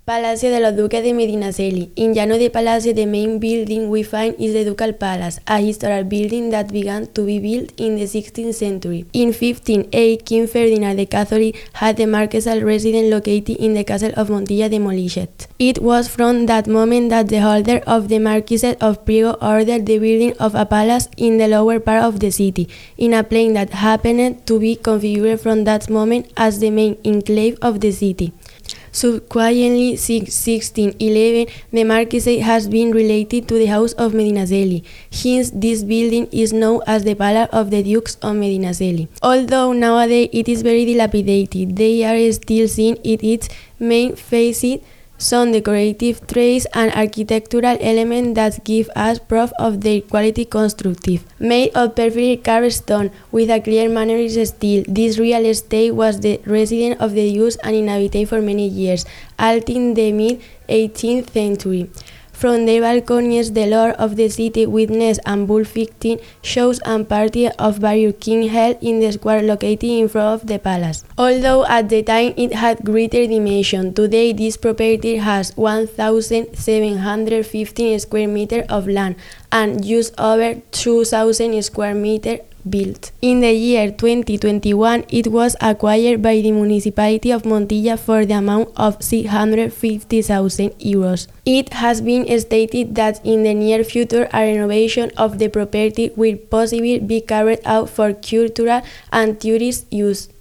Palacio de los Duques de Medinaceli. In Llano de Palacio, the main building we find is the Ducal Palace, a historic building that began to be built in the 16th century. In 1508, King Ferdinand the Catholic had the marquesal residence located in the castle of Montilla demolished. It was from that moment that the holder of the Marquisate of Priego ordered the building of a palace in the lower part of the city, in a plain that happened to be configured from that moment as the main enclave of the city. Subsequently, since 1611, the marquisate has been related to the House of Medinaceli. Hence, this building is known as the Palace of the Dukes of Medinaceli. Although nowadays it is very dilapidated, they are still seen in its main facade some decorative traits and architectural elements that give us proof of their quality constructive. Made of perfectly carved stone with a clear mannerist style, this real estate was the residence of the Dukes and inhabited for many years, until the mid-18th century. From their balconies, the lord of the city witnessed and bull-fighting shows and parties of various kings held in the square located in front of the palace. Although at the time it had greater dimension, today this property has 1,715 square meters of land and just over 2,000 square meters built. In the year 2021, it was acquired by the municipality of Montilla for the amount of 650,000 euros. It has been stated that in the near future a renovation of the property will possibly be carried out for cultural and tourist use.